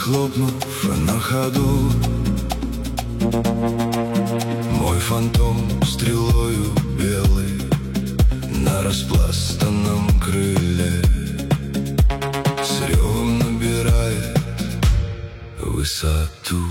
захлопнув на ходу. Мой фантом стрелою белый на распластанном крыле с ревом набирает высоту.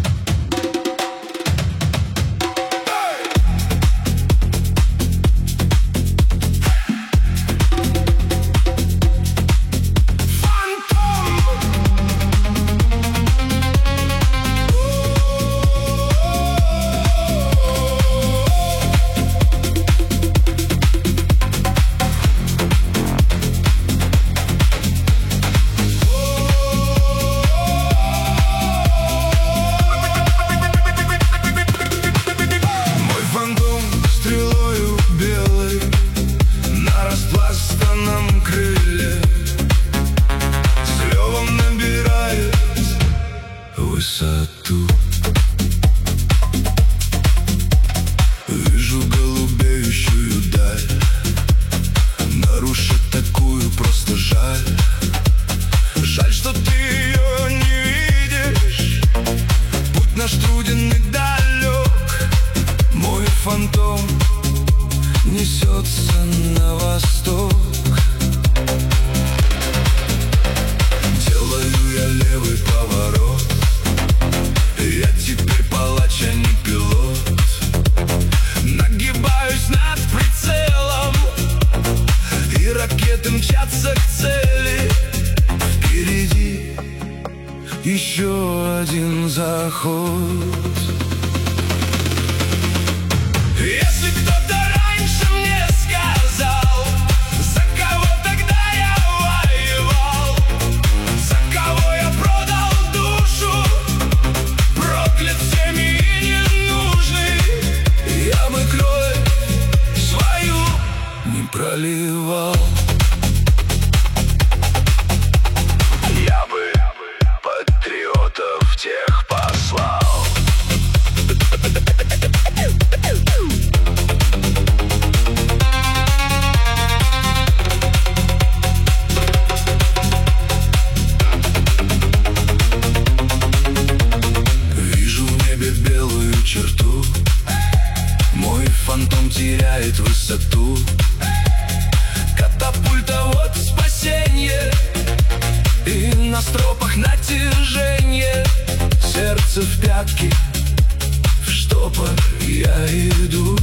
Высоту. Вижу голубеющую даль, нарушить такую просто жаль. Жаль, что ты ее не видишь. Путь наш труден и далек. Мой фантом несется на восток. Делаю я левый поворот. Я теперь палач, а не пилот. Нагибаюсь над прицелом, и ракеты мчатся к цели. Впереди еще один заход. Если кто-то раньше мне сказал, за кого тогда я воевал, за кого я продал душу, проклят всеми и ненужный, я бы кровь свою не проливал. Я бы патриотов тех послал. Вижу в небе белую черту. Мой фантом теряет высоту. Катапульта, вот спасенье, и на стропах натяжение. Сердце в пятки, в штопор я иду.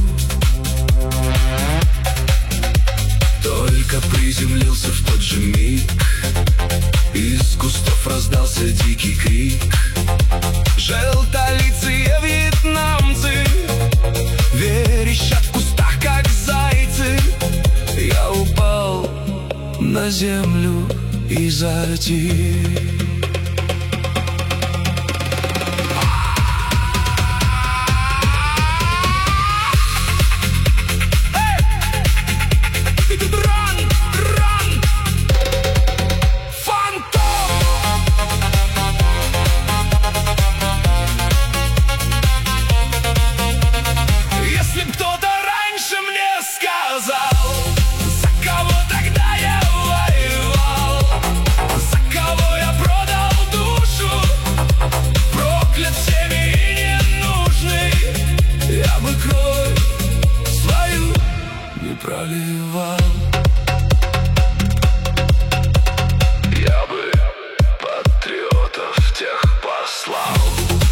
Только приземлился в тот же миг, из кустов раздался дикий крик. Желтолицые вьетнамцы верещат в кустах, как зайцы. Я упал на землю и затих. Проливал. Я бы патриотов тех послал.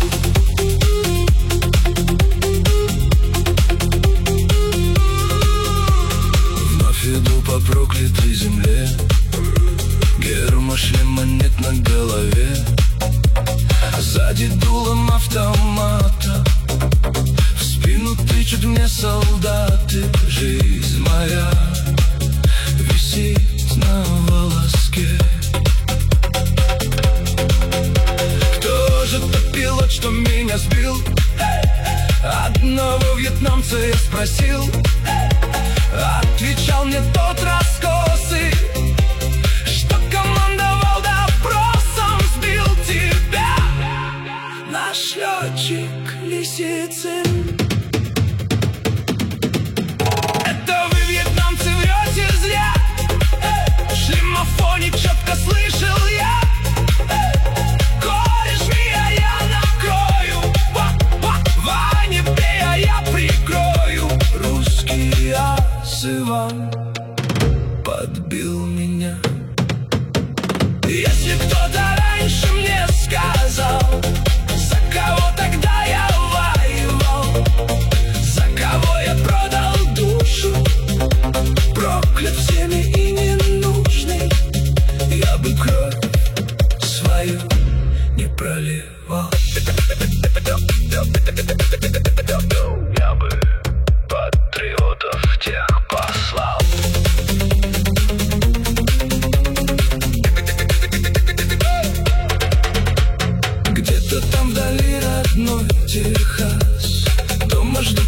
Вновь иду по проклятой земле. Гермошлема нет на голове. Сзади дулом автомата в спину тычут мне солдаты. Жизнь моя висит на волоске. Кто же тот пилот, что меня сбил? Одного вьетнамца я спросил. Отвечал мне тот раскосый, что командовал допросом. Сбил тебя наш летчик Лисицын. Это вы, вьетнамцы, врете зря. В шлемофоне четко слышал я.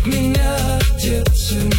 меня отец и